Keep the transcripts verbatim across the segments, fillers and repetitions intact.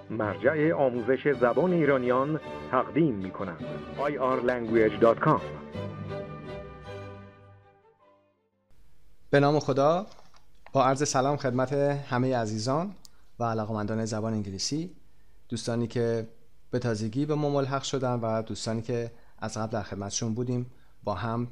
مرجع آموزش زبان ایرانیان تقدیم می کند. آی آر لنگویج دات کام. به نام خدا، با عرض سلام خدمت همه عزیزان و علاقمندان زبان انگلیسی، دوستانی که به تازگی به ما ملحق شدن و دوستانی که از قبل در خدمتشون بودیم. با هم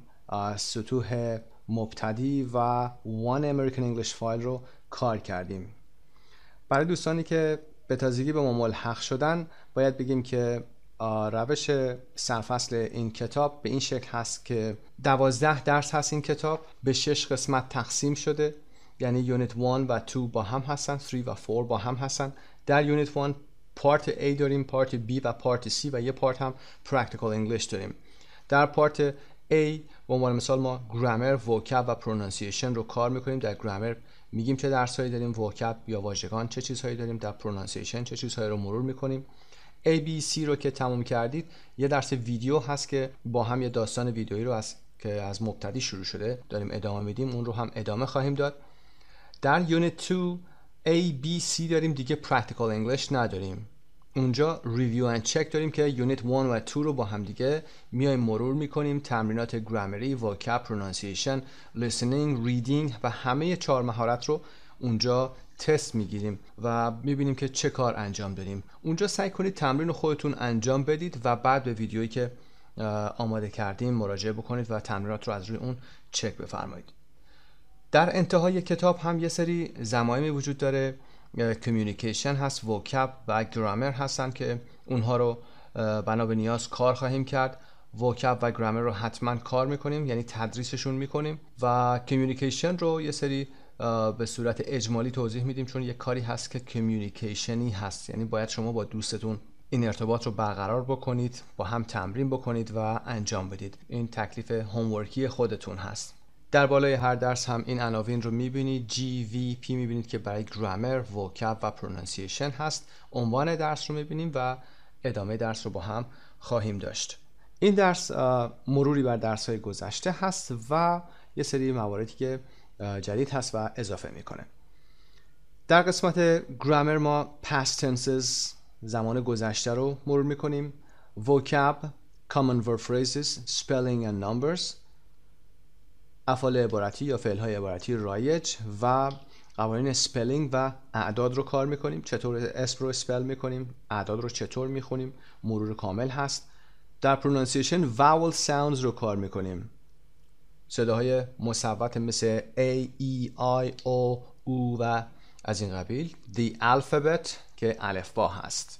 سطوح مبتدی و One American English File رو کار کردیم. برای دوستانی که به تازگی به ما ملحق شدن باید بگیم که روش سرفصل این کتاب به این شکل هست که دوازده درس هست. این کتاب به شش قسمت تقسیم شده، یعنی یونیت یک و دو با هم هستن، سه و چهار با هم هستن. در یونیت یک پارت A داریم، پارت B و پارت C و یه پارت هم پرکتیکال انگلیش داریم. در پارت A به عنوان مثال ما گرامر، وکب و پرونانسیشن رو کار میکنیم. در گرامر میگیم چه درسایی داریم، وکب یا واژگان چه چیزهایی داریم، در پرونانسیشن چه چیزهایی رو مرور میکنیم. A B C رو که تموم کردید یه درس ویدیو هست که با هم یه داستان ویدیویی رو از که از مبتدی شروع شده داریم ادامه میدیم، اون رو هم ادامه خواهیم داد. در یونیت دو A B C داریم، دیگه پرکتیکال انگلیش نداریم. اونجا ریویو اند چک داریم که یونیت یک و دو رو با هم دیگه میایم مرور میکنیم، تمرینات گرامری، وکب، پرونانسیشن، لیسنینگ، ریدینگ و همه چهار مهارت رو اونجا تست میگیریم و میبینیم که چه کار انجام دادیم. اونجا سعی کنید تمرین رو خودتون انجام بدید و بعد به ویدیویی که آماده کردیم مراجعه بکنید و تمرینات رو از روی اون چک بفرمایید. در انتهای کتاب هم یه سری ضمایمی وجود داره، کمیونیکیشن هست، وکب و گرامر هستن که اونها رو بنا به نیاز کار خواهیم کرد. وکب و گرامر رو حتما کار میکنیم، یعنی تدریسشون میکنیم، و کمیونیکیشن رو یه سری به صورت اجمالی توضیح میدیم، چون یه کاری هست که کمیونیکیشنی هست، یعنی باید شما با دوستتون این ارتباط رو برقرار بکنید، با هم تمرین بکنید و انجام بدید. این تکلیف هومورکی خودتون هست. در بالای هر درس هم این عناوین رو میبینید. جی وی پی میبینید که برای گرامر، وکب و پرونانسیشن هست. عنوان درس رو میبینیم و ادامه درس رو با هم خواهیم داشت. این درس مروری بر درس‌های گذشته هست و یه سری مواردی که جدید هست و اضافه میکنه. در قسمت گرامر ما past tenses، زمان گذشته رو مرور میکنیم. vocab، common verb phrases، spelling and numbers، افعال عبارتی یا فعل‌های عبارتی رایج و قوانین spelling و اعداد رو کار میکنیم. چطور اسم رو اسپل میکنیم، اعداد رو چطور میخونیم، مرور کامل هست. در pronunciation vowel sounds رو کار میکنیم، صداهای مصوت مثل A, E, I, O, U و از این قبیل. The alphabet که الفبا هست.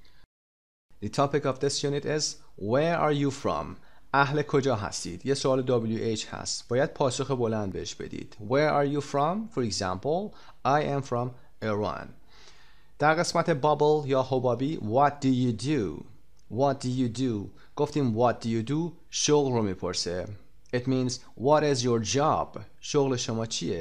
The topic of this unit is Where are you from? اهل کجا هستید؟ یه سوال دبلیو اچ هست، باید پاسخ بلند بهش بدید. Where are you from? For example, I am from Iran. در قسمت بابل یا حبابی What do you do? What do you do? گفتیم what do you do شغل رو میپرسه. It means what is your job? شغل شما چیه؟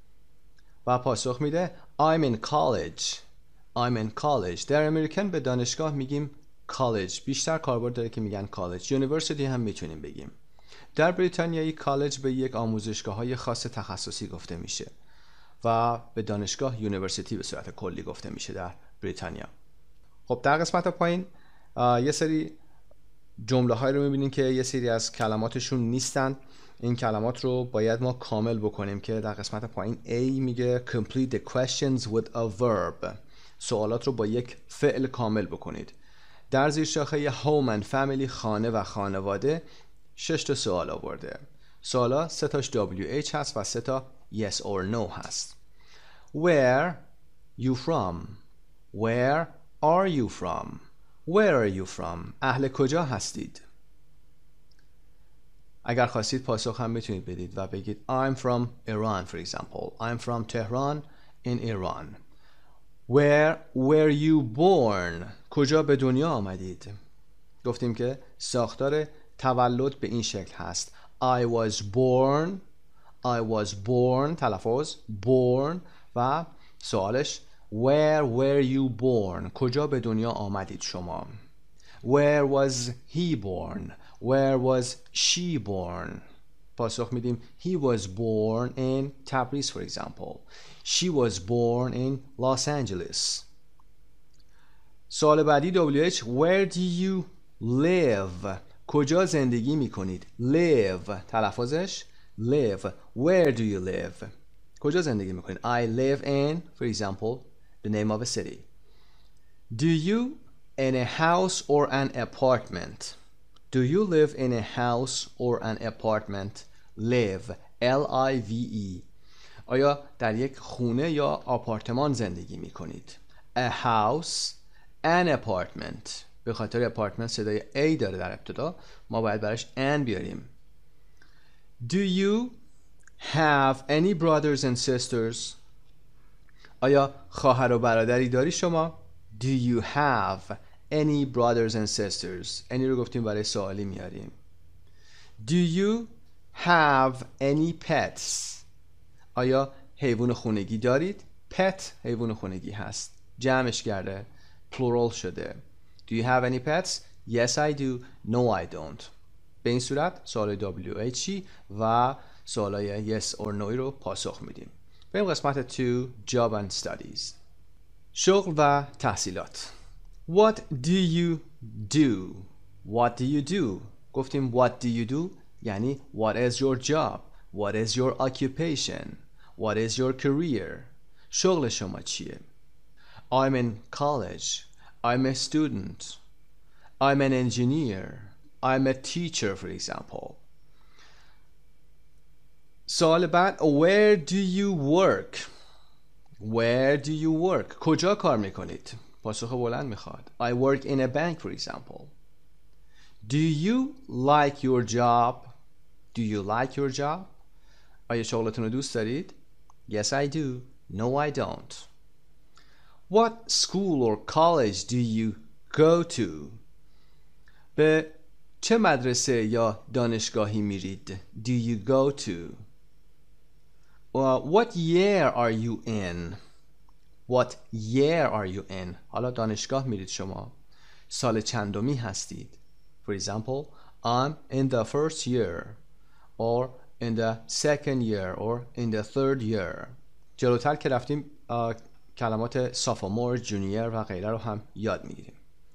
و پاسخ میده I'm in college. I'm in college. در امریکن به دانشگاه میگیم college. بیشتر کاربرد داره که میگن college. University هم میتونیم بگیم. در بریتانیایی college به یک آموزشگاه های خاص تخصصی گفته میشه و به دانشگاه university به صورت کلی گفته میشه در بریتانیا. خب در قسمت پایین یه سری جمله های رو میبینیم که یه سری از کلماتشون نیستن. این کلمات رو باید ما کامل بکنیم که در قسمت پایین A میگه complete the questions with a verb. سوالات رو با یک فعل کامل بکنید. در زیر شاخه home and family، خانه و خانواده، شش تا سوال آورده. سوالا سه تاش دبلیو اچ هست و سه تا yes or no هست. Where you from? Where are you from? Where are you from? اهل کجا هستید؟ اگر خواستید پاسخ هم میتونید بدید و بگید I'm from Iran for example. I'm from Tehran in Iran. Where were you born? کجا به دنیا آمدید؟ گفتیم که ساختار تولد به این شکل هست. I was born. I was born تلفظ born و سوالش Where were you born? کجا به دنیا آمدید شما؟ Where was he born? Where was she born? پاسخ میدیم He was born in Tabriz for example. She was born in Los Angeles. سوال بعدی دبلیو اچ Where do you live؟ کجا زندگی میکنید؟ live تلفظش live. Where do you live؟ کجا زندگی میکنید؟ I live in, for example, the name of a city. Do you in a house or an apartment? Do you live in a house or an apartment? Live L I V E. آیا در یک خونه یا آپارتمان زندگی میکنید؟ A house, an apartment. به خاطر اپارتمنت صدای A داره در ابتدا، ما باید براش an بیاریم. Do you have any brothers and sisters؟ آیا خواهر و برادری داری شما؟ Do you have any brothers and sisters؟ any رو گفتیم برای سوالی میاریم. Do you have any pets؟ آیا حیوان خونگی دارید؟ pet حیوان خونگی هست، جمعش کرده، plural شده. Do you have any pets؟ Yes I do. No I don't. به این صورت سوال دبلیو اچ و سوالای yes or no رو پاسخ میدیم. بریم قسمت two job and studies. شغل و تحصیلات. What do you do؟ What do you do؟ گفتیم what do you do یعنی what is your job؟ What is your occupation؟ What is your career؟ شغل شما چیه؟ I'm in college. I'm a student. I'm an engineer. I'm a teacher, for example. سوال بعد Where do you work؟ Where do you work؟ کجا کار میکنید؟ پاسخ بلند میخواد. I work in a bank, for example. Do you like your job؟ Do you like your job؟ آیا شغلتون رو دوست دارید؟ Yes, I do. No, I don't. What school or college do you go to؟ به چه مدرسه یا دانشگاهی میرید؟ Do you go to؟ Uh, what year are you in؟ What year are you in؟ حالا دانشگاه میرید شما، سال چندمی هستید. For example, I'm in the first year or in the second year or in the third year. جلوتر که رفتیم uh, کلمات sophomore, junior و غیره رو هم یاد میگیریم.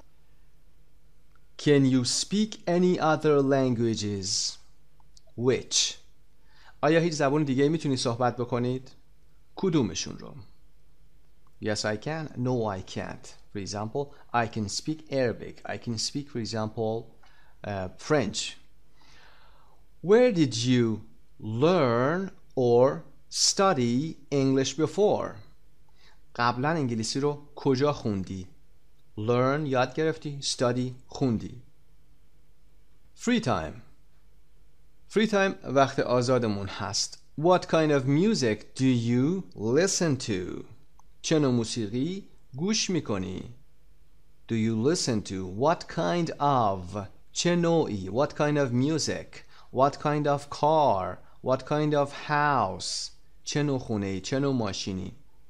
Can you speak any other languages؟ Which؟ آیا هیچ زبان دیگه میتونی صحبت بکنید؟ کدومشون رو؟ Yes, I can. No, I can't. For example, I can speak Arabic. I can speak, for example, uh, French. Where did you learn or study English before؟ قبلا انگلیسی رو کجا خوندی؟ Learn یاد گرفتی، study خوندی. Free time. Free time وقت آزادمون هست. What kind of music do you listen to؟ چه نوع موسیقی گوش میکنی؟ Do you listen to؟ What kind of؟ چه نوعی؟ What kind of music؟ What kind of car؟ What kind of house؟ چه نوع خونه‌ای؟ چه نوع ماشینی؟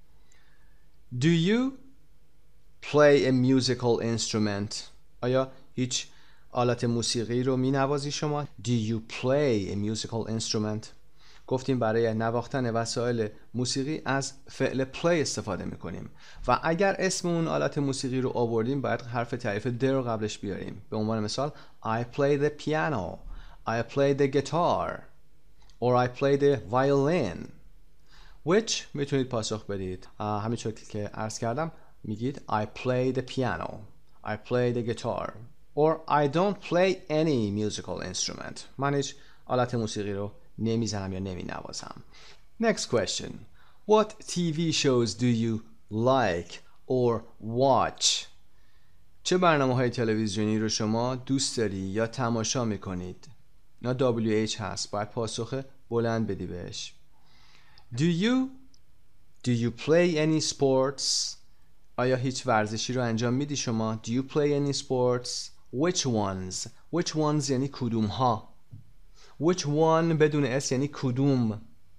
Do you play a musical instrument؟ آیا هیچ آلت موسیقی رو می نوازی شما؟ Do you play a musical instrument؟ گفتیم برای نواختن وسایل موسیقی از فعل play استفاده می کنیم و اگر اسم اون آلت موسیقی رو آوردیم باید حرف تعریف د رو قبلش بیاریم. به عنوان مثال I play the piano. I play the guitar. Or I play the violin. Which میتونید پاسخ بدید. همینطور که عرض کردم میگید I play the piano. I play the guitar. Or I don't play any musical instrument. من هیچ آلت موسیقی رو نمیزنم یا نمی نوازم. Next question. What تی وی shows do you like or watch؟ چه برنامه های تلویزیونی رو شما دوست داری یا تماشا میکنید؟ اینا دبلیو اچ هست، باید پاسخ بلند بدی بهش. Do you Do you play any sports؟ آیا هیچ ورزشی رو انجام میدی شما؟ Do you play any sports؟ Which ones؟ Which ones یعنی کدوم ها؟ Which one بدون اس یعنی کدوم؟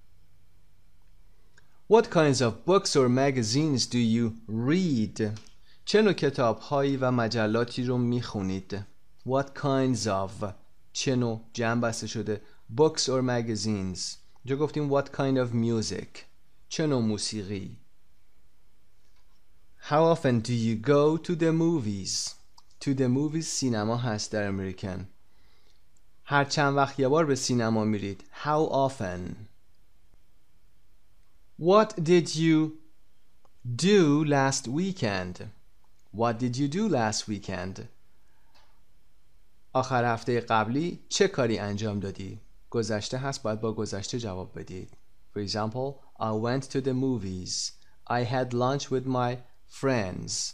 What kinds of books or magazines do you read؟ چه نوع کتاب هایی و مجلاتی رو میخونید؟ What kinds of؟ چه نوع جمع بسته شده books or magazines. جا گفتیم what kind of music؟ چه نوع موسیقی؟ How often do you go to the movies? To the movies سینما هست در امریکن. هر چند وقت یه بار به سینما میرید. How often? What did you do last weekend? What did you do last weekend? آخر هفته قبلی چه کاری انجام دادی؟ گذشته هست، باید با گذشته جواب بدید. For example, I went to the movies. I had lunch with my friends.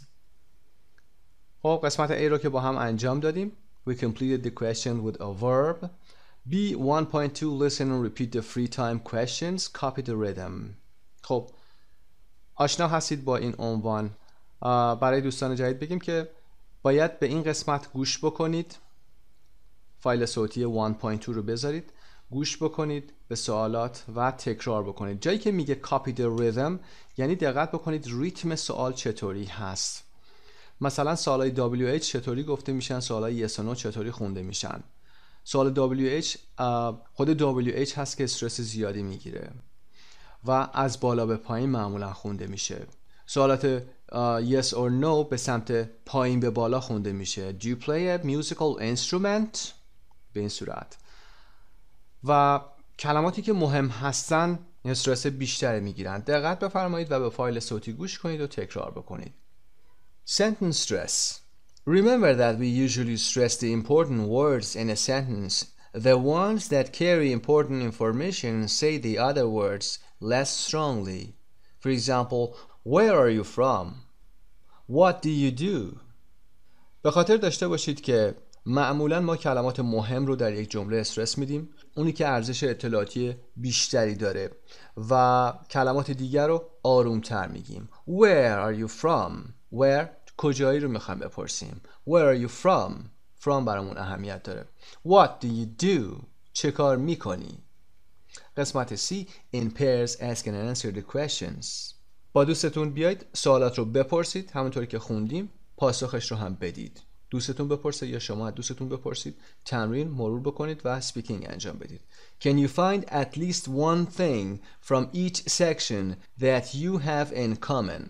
خب قسمت A رو که با هم انجام دادیم. We completed the question with a verb. B one point two listen and repeat the free time questions. Copy the rhythm. خب آشنا هستید با این عنوان. برای دوستان جدید بگیم که باید به این قسمت گوش بکنید. فایل صوتی one point two رو بذارید، گوش بکنید به سوالات و تکرار بکنید. جایی که میگه copy the rhythm یعنی دقت بکنید ریتم سوال چطوری هست. مثلا سوالای دبلیو اچ چطوری گفته میشن، سوالای yes or no چطوری خونده میشن. سوال دبلیو اچ خود دبلیو اچ هست که استرس زیادی میگیره و از بالا به پایین معمولا خونده میشه. سوالات yes or no به سمت پایین به بالا خونده میشه. Do you play a musical instrument؟ به این صورت. و کلماتی که مهم هستن استرس بیشتری میگیرن. دقت بفرمایید و به فایل صوتی گوش کنید و تکرار بکنید. Sentence stress. Remember that we usually stress the important words in a sentence. The ones that carry important information say the other words less strongly. For example, where are you from? What do you do? به خاطر داشته باشید که معمولا ما کلمات مهم رو در یک جمله استرس میدیم، اونی که ارزش اطلاعاتی بیشتری داره، و کلمات دیگر رو آرومتر میگیم. Where are you from? Where کجایی رو میخوایم بپرسیم. Where are you from? From برامون اهمیت داره. What do you do? چه کار میکنی؟ قسمت C In pairs ask and answer the questions. با دوستتون بیاید سوالات رو بپرسید، همونطوری که خوندیم پاسخش رو هم بدید. دوستتون بپرسه یا شما دوستتون بپرسید، تمرین مرور بکنید و سپیکینگ انجام بدید. Can you find at least one thing from each section that you have in common?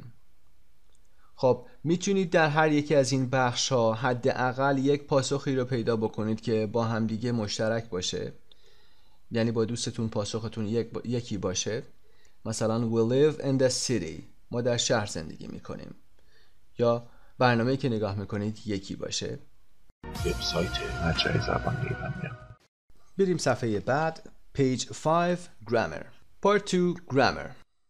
خب میتونید در هر یکی از این بخش ها حداقل یک پاسخی رو پیدا بکنید که با همدیگه مشترک باشه، یعنی با دوستتون پاسختون یک با... یکی باشه. مثلا we live in the city، ما در شهر زندگی میکنیم، یا برنامه‌ای که نگاه میکنید یکی باشه. وبسایت مرجع زبان ایرانی. بریم صفحه بعد. page five grammar. part two grammar.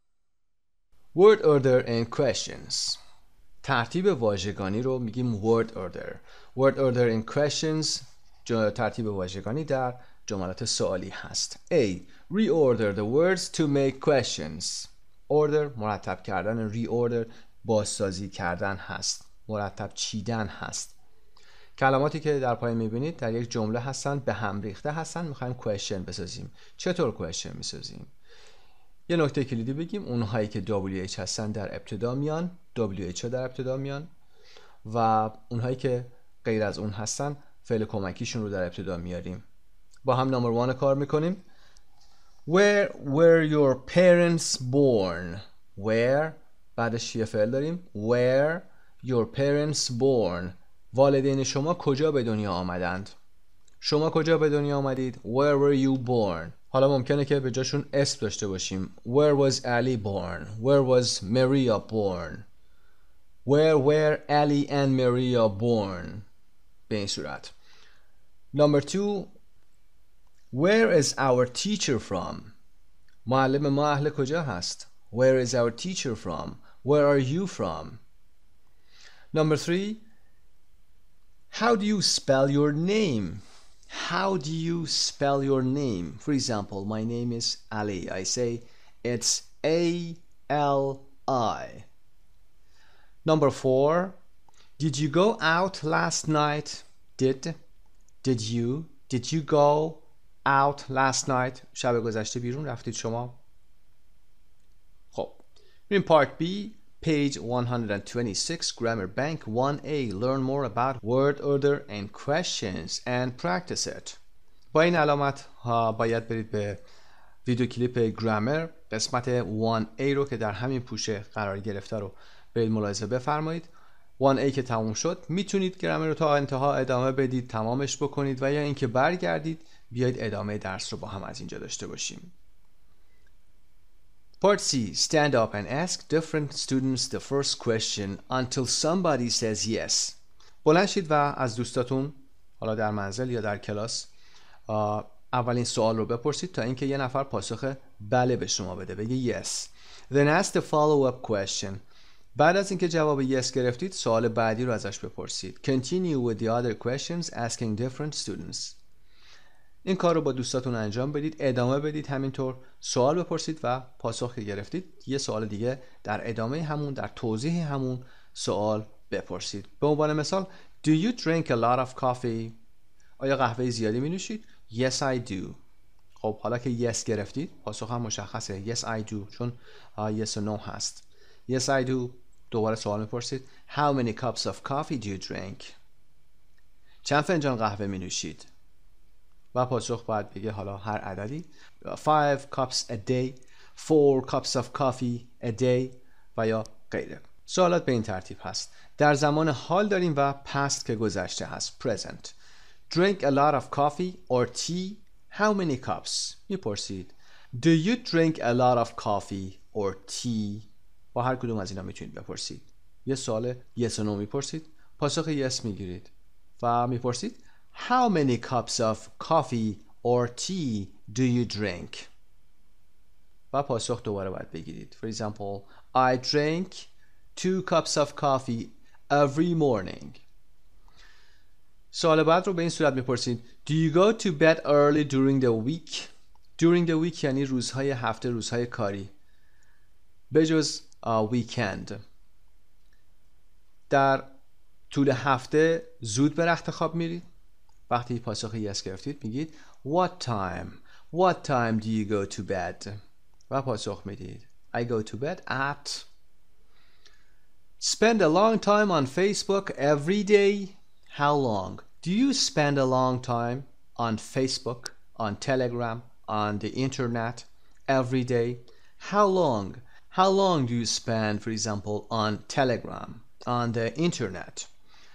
word order and questions. ترتیب واژگانی رو میگیم word order. word order and questions ترتیب واژگانی در جملات سوالی هست. A. reorder the words to make questions. order مرتب کردن، reorder بازسازی کردن هست، مرتب چیدن هست. کلماتی که در پایین میبینید در یک جمله هستن، به هم ریخته هستن، میخوایم question بسازیم. چطور question میسازیم؟ یه نکته کلیدی بگیم، اونهایی که دبلیو اچ هستن در ابتدا میان، دبلیو اچ ها در ابتدا میان، و اونهایی که غیر از اون هستن فعل کمکیشون رو در ابتدا میاریم. با هم نمبر وان کار میکنیم. Where were your parents born? Where بعدش یه فعل داریم. Where your parents born. والدین شما کجا به دنیا آمدند؟ شما کجا به دنیا آمدید؟ Where were you born? حالا ممکنه که به جاشون اسم داشته باشیم. Where was Ali born? Where was Maria born? Where were Ali and Maria born? به این صورت. Number two. Where is our teacher from? معلم ما اهل کجا هست؟ Where is our teacher from? Where are you from? Number three. How do you spell your name? How do you spell your name? For example, my name is Ali. I say it's A L I. Number four. Did you go out last night? Did. Did you? Did you go out last night? شب گذشته بیرون رفتید شما؟ خب بریم part B. page one twenty-six grammar bank one A. learn more about word order and questions and practice it. با این علامت ها باید برید به ویدیو کلیپ گرامر قسمت one A رو که در همین پوشه قرار گرفته رو برید ملاحظه بفرمایید. وان ای که تموم شد میتونید گرامر رو تا انتها ادامه بدید، تمامش بکنید و یا اینکه برگردید بیایید ادامه درس رو با هم از اینجا داشته باشیم. Part C. Stand up and ask different students the first question until somebody says yes. بلند شید و از دوستاتون حالا در منزل یا در کلاس اولین سوال رو بپرسید تا اینکه یه نفر پاسخ بله به شما بده، بگه yes. Then ask the follow-up question. بعد از اینکه جواب yes گرفتید سوال بعدی رو ازش بپرسید. Continue with the other questions asking different students. این کار رو با دوستاتون انجام بدید، ادامه بدید، همینطور سوال بپرسید و پاسخ که گرفتید یه سوال دیگه در ادامه همون، در توضیح همون سوال بپرسید. به عنوان مثال Do you drink a lot of coffee? آیا قهوه زیادی می نوشید؟ Yes I do. خب حالا که yes گرفتید پاسخ هم مشخصه. Yes I do چون uh, yes و no هست. Yes I do. دوباره سوال میپرسید How many cups of coffee do you drink? چند فنجان قهوه می نوشید؟ و پاسخ باید بگه حالا هر عددی. five cups a day, four cups of coffee a day و یا غیره. سوالات به این ترتیب هست. در زمان حال داریم و past که گذشته هست. Present. Drink a lot of coffee or tea. How many cups? میپرسید. Do you drink a lot of coffee or tea? با هر کدوم از اینا میتونید بپرسید. یه سوال yes و no میپرسید. پاسخ yes میگیرید. و میپرسید How many cups of coffee or tea do you drink? و پاسخ دوباره باید بگیرید. For example, I drink two cups of coffee every morning. سوال بعد رو به این صورت میپرسید Do you go to bed early during the week? During the week یعنی روزهای هفته، روزهای کاری. بجز weekend. در طول هفته زود به رخت خواب میرید؟ وقتی پاسخ yes گرفتید میگید What time? What time do you go to bed? و پاسخ میدید I go to bed at. Spend a long time on Facebook every day. How long? Do you spend a long time on Facebook, on Telegram, on the internet every day? How long? How long do you spend, for example, on Telegram, on the internet?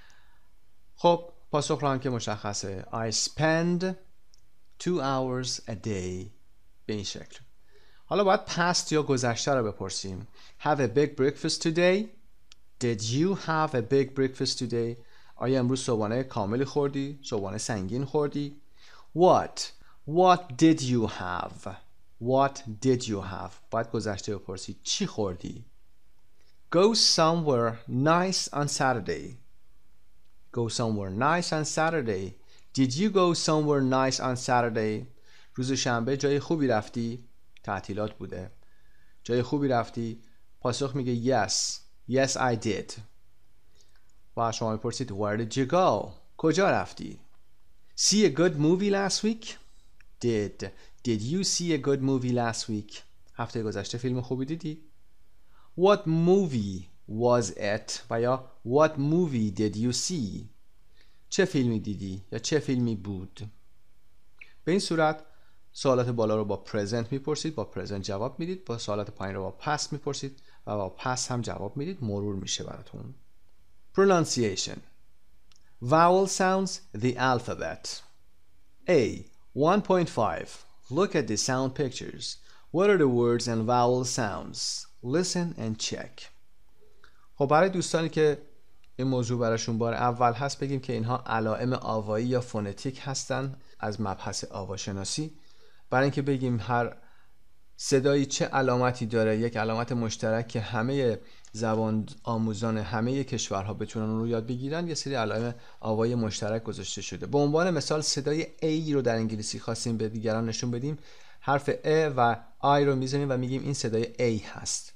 خب پاسخ رو هم که مشخصه I spend two hours a day. به این شکل. حالا باید past یا گذشته رو بپرسیم. Have a big breakfast today? Did you have a big breakfast today? آیا امروز صبحانه کاملی خوردی؟ صبحانه سنگین خوردی؟ What? What did you have? What did you have? باید گذشته بپرسید. چی خوردی؟ Go somewhere nice on Saturday. Go somewhere nice on Saturday. Did you go somewhere nice on Saturday? روز شنبه جای خوبی رفتی؟ تعطیلات بوده. جای خوبی رفتی؟ پاسخ میگه yes. Yes I did. و شما میپرسید Where did you go? کجا رفتی؟ See a good movie last week? Did. Did you see a good movie last week? هفته گذشته فیلم خوبی دیدی؟ What movie was it? و یا What movie did you see? چه فیلمی دیدی؟ یا چه فیلمی بود؟ به این صورت سوالات بالا رو با present میپرسید، با present جواب میدید. با سوالات پایین رو با past میپرسید و با past هم جواب میدید. مرور میشه براتون. Pronunciation. Vowel sounds, the alphabet. A. one point five. Look at the sound pictures. What are the words and vowel sounds? Listen and check. خب برای دوستانی که این موضوع براشون بار اول هست بگیم که اینها علائم آوایی یا فونتیک هستن از مبحث آواشناسی. برای اینکه بگیم هر صدایی چه علامتی داره، یک علامت مشترک که همه زبان آموزان همه کشورها بتونن اون رو یاد بگیرن، یه سری علائم آوایی مشترک گذاشته شده. به عنوان مثال صدای A رو در انگلیسی خواستیم به دیگران نشون بدیم، حرف A و I رو میزنیم و میگیم این صدای A هست.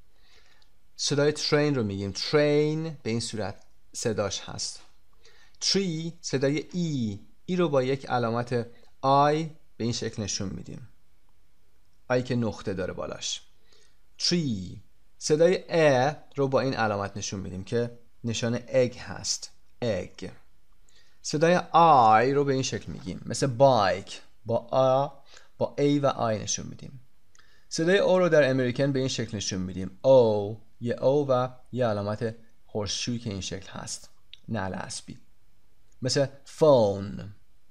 صدای train رو میگیم train، به این صورت صداش هست. tree صدای E، ای رو با یک علامت I به این شکل نشون میدیم، I که نقطه داره بالاش. tree صدای ا رو با این علامت نشون میدیم که نشان egg هست، egg. صدای I رو به این شکل میگیم، مثل bike، با A با A و I نشون میدیم. صدای O رو در امریکن به این شکل نشون میدیم O یه او و یه علامت هورسشوی که این شکل هست، نعل اسبی، مثل فون.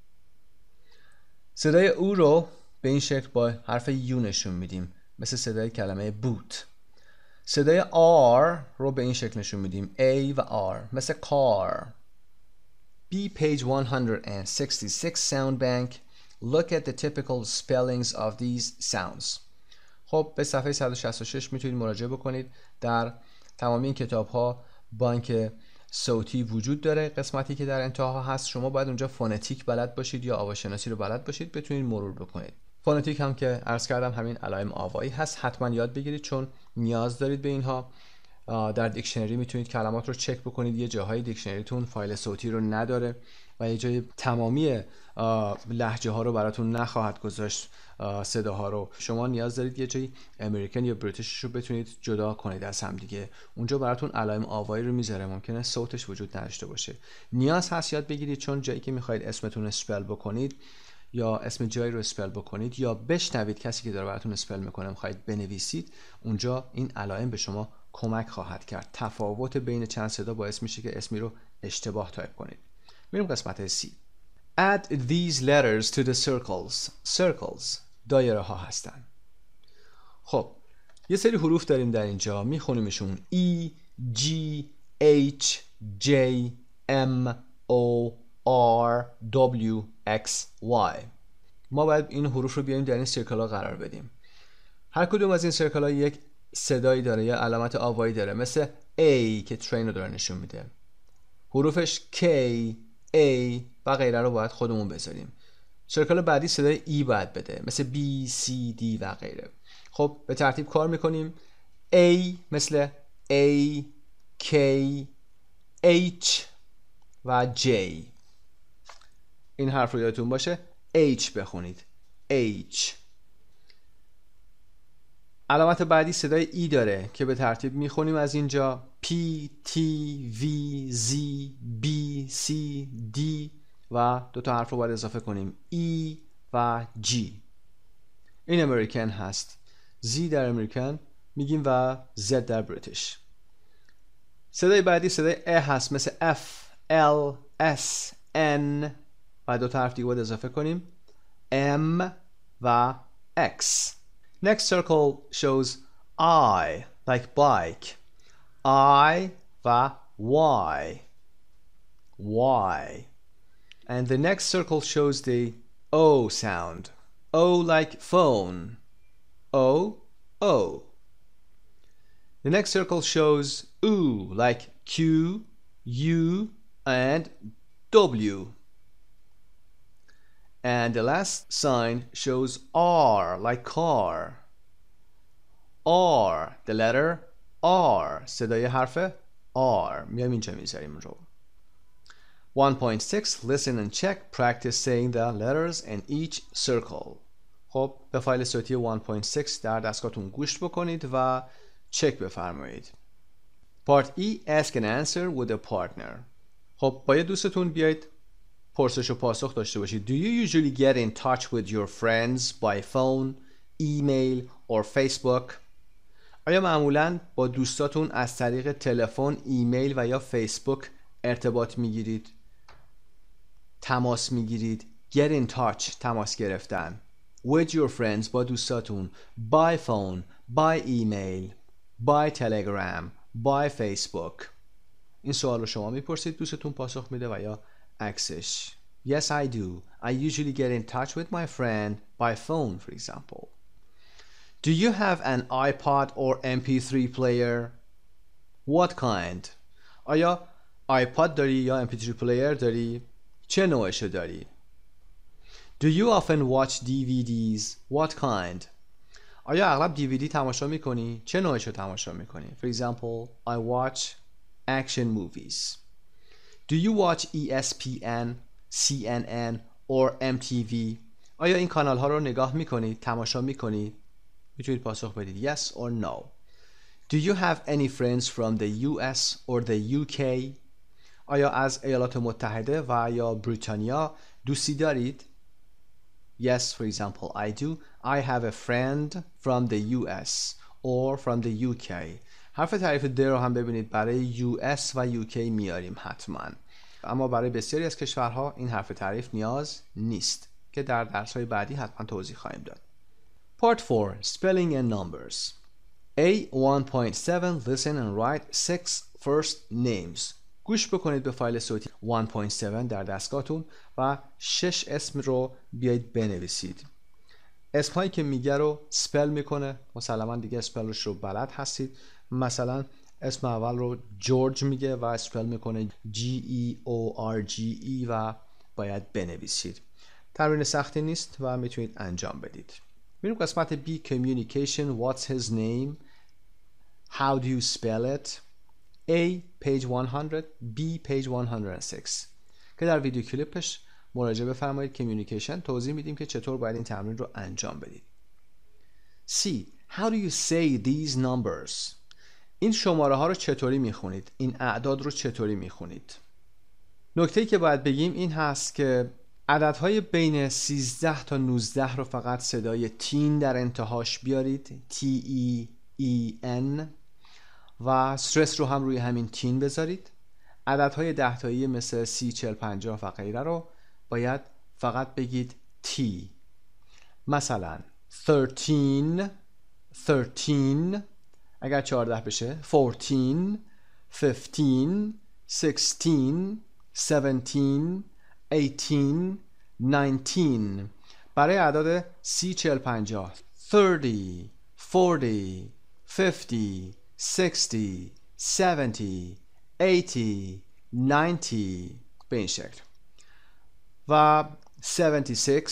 صدای او رو به این شکل با حرف یو نشون میدیم، مثل صدای کلمه بوت. صدای R رو به این شکل نشون میدیم، A و R، مثل car. B page one hundred sixty-six sound bank. Look at the typical spellings of these sounds. خب به صفحه صد و شصت و شش میتونید مراجعه بکنید. در تمامی این کتاب ها بانک صوتی وجود داره، قسمتی که در انتها هست شما باید اونجا فونتیک بلد باشید یا آواشناسی رو بلد باشید بتونید مرور بکنید. فونتیک هم که عرض کردم همین علائم آوایی هست، حتما یاد بگیرید چون نیاز دارید به اینها. در دیکشنری میتونید کلمات رو چک بکنید، یه جاهای دیکشنریتون فایل صوتی رو نداره و یه جای تمامی لهجه ها رو براتون نخواهد گذاشت، صداها رو. شما نیاز دارید یه جایی امریکن یا بریتیش رو بتونید جدا کنید از هم دیگه، اونجا براتون علائم آوایی رو میذاره، ممکنه صوتش وجود نداشته باشه. نیاز هست یاد بگیرید چون جایی که میخواید اسمتون اسپل بکنید یا اسم جایی رو اسپل بکنید یا بشنوید کسی که داره براتون اسپل میکنه میخواید بنویسید، اونجا این علائم به شما کمک خواهد کرد. تفاوت بین چند صدا باعث میشه که اسمی رو اشتباه تایپ کنید. میریم قسمت C. Add these letters to the circles. Circles دایره ها هستن. خب یه سری حروف داریم در اینجا، میخونیمشون E, G, H, J, M, O, R, W, X, Y. ما باید این حروف رو بیاریم در این سرکل ها قرار بدیم. هر کدوم از این سرکل ها یک صدایی داره یا علامت آوایی داره، مثل A که ترین رو داره نشون میده. حروفش K, A و غیره رو باید خودمون بذاریم. سرکل بعدی صدای E باید بده، مثل B, C, D و غیره. خب به ترتیب کار میکنیم. A مثل A, K, H و J. این حرف رو یادتون باشه H بخونید. H. علامت بعدی صدای E داره که به ترتیب میخونیم از اینجا P, T, V, Z, B, C, D و دو تا حرف رو باید اضافه کنیم E و G. این امریکن هست. Z در امریکن میگیم و Z در بریتیش. صدای بعدی صدای E هست، مثل F, L, S, N و دو تا حرف دیگه باید اضافه کنیم M و X. Next circle shows I, like bike. I و Y. Y. And the next circle shows the O sound. O like phone. O, O. The next circle shows U, like Q, U, and W. And the last sign shows R, like car. R, the letter R. صدای حرف R. میام اینجا میذاریم رو. one point six. Listen and check. Practice saying the letters in each circle. خب به فایل صوتی one point six در دستگاهتون گوش بکنید و چک بفرمایید. Part E. Ask and answer with a partner. خب با یه دوستتون بیایید پرسش و پاسخ داشته باشید. Do you usually get in touch with your friends by phone, email or Facebook? آیا معمولاً با دوستاتون از طریق تلفن، ایمیل و یا فیسبوک ارتباط میگیرید؟ تماس میگیرید؟ Get in touch، تماس گرفتن. With your friends، با دوستاتون. By phone، by email، by telegram، by Facebook. این سوال رو شما میپرسید، دوستتون پاسخ میده و یا عکسش. Yes, I do. I usually get in touch with my friend by phone, for example. Do you have an iPod or M P three player? What kind? آیا آیپاد داری یا ام پی تری player داری؟ چه نوعشو داری؟ Do you often watch D V Ds? What kind? آیا اغلب دی وی دی تماشا میکنی؟ چه نوعشو تماشا میکنی؟ For example, I watch action movies. Do you watch E S P N, C N N or M T V? آیا این کانال ها رو نگاه میکنید؟ تماشا میکنید؟ میتونید پاسخ بدید yes or no. Do you have any friends from the U S or the U K? آیا از ایالات متحده و یا بریتانیا دوستی دارید؟ Yes, for example, I do. I have a friend from the U S or from the U K. حرف تعریف د رو هم ببینید برای یو اس و یو کی میاریم حتما، اما برای بسیاری از کشورها این حرف تعریف نیاز نیست که در درس‌های بعدی حتما توضیح خواهیم داد. Part four Spelling and Numbers. A one point seven Listen and write six first names. گوش بکنید به فایل صوتی one point seven در دستگاهتون و شش اسم رو بیایید بنویسید. اسمهایی که میگه رو سپل میکنه، مسلما دیگه اسپلش رو بلد هستید. مثلا اسم اول رو جورج میگه و اسپل میکنه جی ای او آر جی ای و باید بنویسید. تمرین سختی نیست و میتونید انجام بدید. میریم قسمت B Communication. What's his name? How do you spell it? A page one hundred, B page one hundred six که در ویدیو کلیپش مراجعه بفرمایید. کمیونیکیشن توضیح میدیم که چطور باید این تمرین رو انجام بدید. C How do you say these numbers? این شماره ها رو چطوری میخونید؟ این اعداد رو چطوری میخونید؟ نکته‌ای که باید بگیم این هست که عددهای بین سیزده تا نوزده رو فقط صدای تین در انتهاش بیارید، تی ای ای ان، و استرس رو هم روی همین تین بذارید. عددهای ده تایی مثل سی، چهل، پنجاه و غیره رو باید فقط بگید تی. مثلا thirteen thirteen اگر چهارده بشه fourteen fifteen sixteen seventeen eighteen nineteen. برای اعداد سی، چهل، پنجاه thirty forty fifty sixty seventy eighty ninety به این شکل. و seventy-six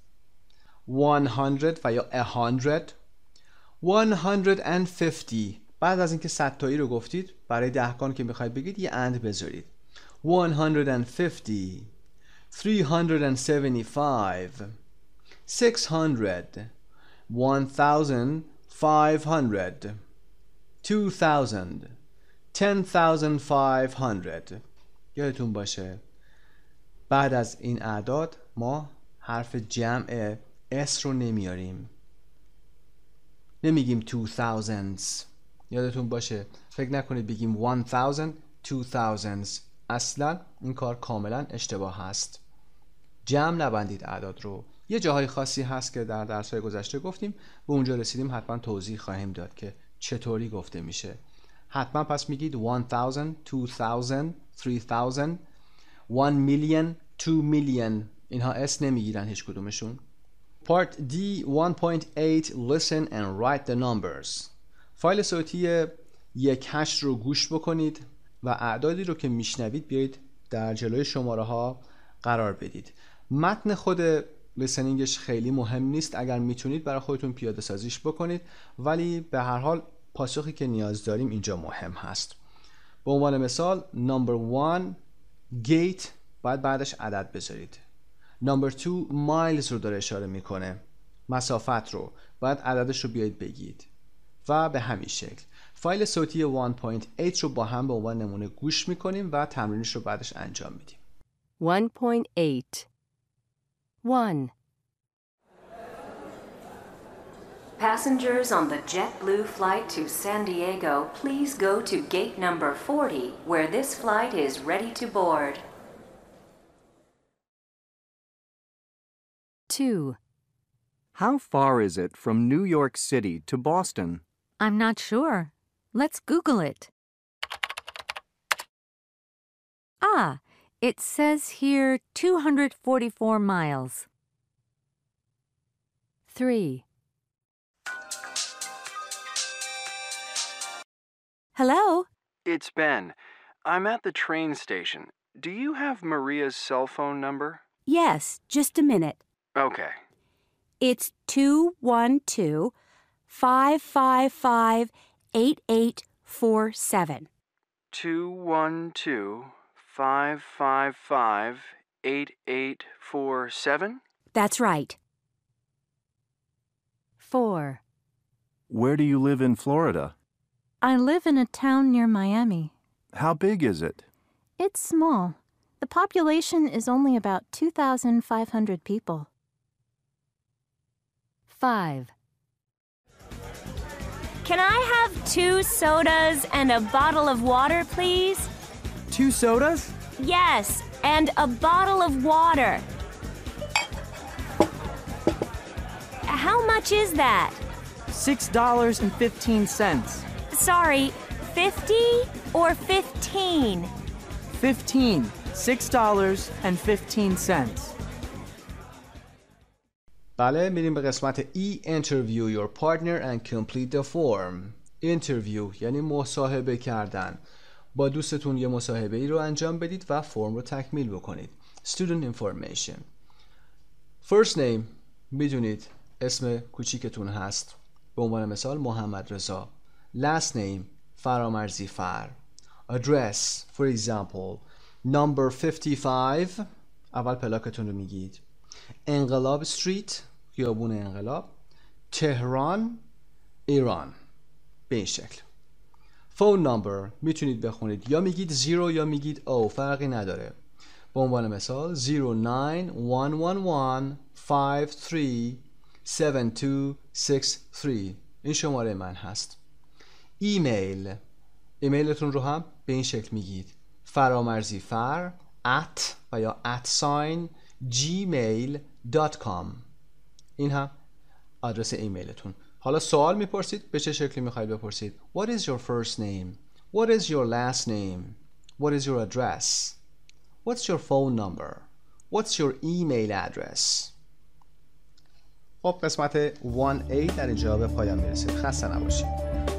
one hundred و یا one hundred one hundred fifty. بعد از اینکه صد تایی رو گفتید برای دهگان که میخواید بگید یه اند بذارید. one hundred fifty three hundred seventy-five six hundred one thousand five hundred two thousand ten thousand five hundred. یادتون باشه بعد از این اعداد ما حرف جمع اس رو نمیاریم، نمیگیم two thousands. یادتون باشه فکر نکنید بگیم one thousand two thousands. اصلا این کار کاملا اشتباه هست. جمع نبندید اعداد رو. یه جاهای خاصی هست که در درس‌های گذشته گفتیم، به اونجا رسیدیم حتما توضیح خواهیم داد که چطوری گفته میشه. حتما پس میگید one thousand two thousand three thousand one million two million. اینها اس نمیگیرن هیچ کدومشون. Part D one point eight Listen and write the numbers. فایل صوتی یک هشت رو گوش بکنید و اعدادی رو که میشنوید بیایید در جلوی شماره ها قرار بدید. متن خود لیسنینگش خیلی مهم نیست، اگر میتونید برای خودتون پیاده سازیش بکنید، ولی به هر حال پاسخی که نیاز داریم اینجا مهم هست. به عنوان مثال number one gate باید بعدش عدد بذارید. number two miles رو داره اشاره میکنه، مسافت رو باید عددش رو بیایید بگید و به همین شکل. فایل صوتی one point eight رو با هم به عنوان نمونه گوش میکنیم و تمرینش رو بعدش انجام میدیم. one point eight one Passengers on the JetBlue flight to San Diego, please go to gate number forty, where this flight is ready to board. two How far is it from New York City to Boston? I'm not sure. Let's Google it. Ah, it says here two hundred forty-four miles. three Hello? It's Ben. I'm at the train station. Do you have Maria's cell phone number? Yes, just a minute. Okay. It's two one two five five five eight eight four seven. two one two five five five eight eight four seven? That's right. four Where do you live in Florida? I live in a town near Miami. How big is it? It's small. The population is only about two thousand five hundred people. five Can I have two sodas and a bottle of water, please? Two sodas? Yes, and a bottle of water. How much is that? Six dollars and fifteen cents. Sorry, fifty or fifteen? Fifteen. Six dollars and fifteen cents. بله میریم به قسمت E. Interview your partner and complete the form. Interview یعنی مصاحبه کردن. با دوستتون یه مصاحبه ای رو انجام بدید و فرم رو تکمیل بکنید. Student information. First name میدونید اسم کوچیکتون هست. به عنوان مثال محمد رضا. Last name فرامرزی فر. Address for example number fifty-five اول پلاکتون رو میگید. انقلاب استریت خیابون انقلاب. تهران ایران. به این شکل. فون نمبر میتونید بخونید یا میگید زیرو یا میگید او، فرقی نداره. به عنوان مثال zero nine one one one five three seven two six three این شماره من هست. ایمیل ایمیلتون رو هم به این شکل میگید فرامرزی فر at و یا at sign gmail dot com این هم آدرس ایمیلتون. حالا سوال میپرسید، به چه شکلی میخواید بپرسید؟ What is your first name? What is your last name? What is your address? What's your phone number? What's your email address? خب قسمت one A در اینجا به پایان میرسید. خسته نباشید.